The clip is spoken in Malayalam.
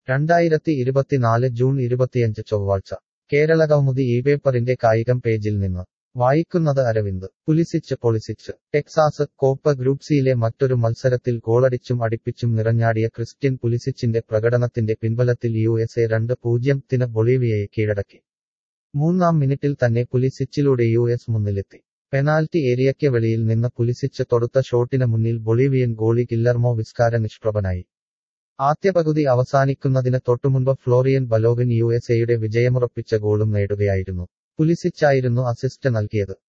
2024 ജൂൺ 25 ചൊവ്വാഴ്ച കേരളകൗമുദി ഇപേപ്പറിന്റെ കായികം പേജിൽ നിന്ന് വായിക്കുന്നത് Aravind Pulisic Texas Copa group സിയിലെ മറ്റൊരു മത്സരത്തിൽ ഗോളടിച്ചും അടിപ്പിച്ചും നിറഞ്ഞാടിയ ക്രിസ്റ്റ്യൻ പുലിസിച്ചിന്റെ പ്രകടനത്തിന്റെ പിൻബലത്തിൽ USA 2-0 ബൊളീവിയയെ കീഴടക്കി. മൂന്നാം മിനിറ്റിൽ തന്നെ പുലിസിച്ചിലൂടെ US മുന്നിലെത്തി. പെനാൽറ്റി ഏരിയയ്ക്ക് വെളിയിൽ നിന്ന് പുലിസിച്ച് തൊടുത്ത ഷോട്ടിന് മുന്നിൽ ബൊളീവിയൻ ഗോളി ഗില്ലർമോ വിസ്കാര നിഷ്പ്രഭനായി. ആദ്യ പകുതി അവസാനിക്കുന്നതിന് തൊട്ടുമുൻപ് ഫ്ലോറിയൻ ബലോഗൻ USAയുടെ വിജയമുറപ്പിച്ച ഗോളും നേടുകയായിരുന്നു. പുലിസിച്ചായിരുന്നു അസിസ്റ്റ് നൽകിയത്.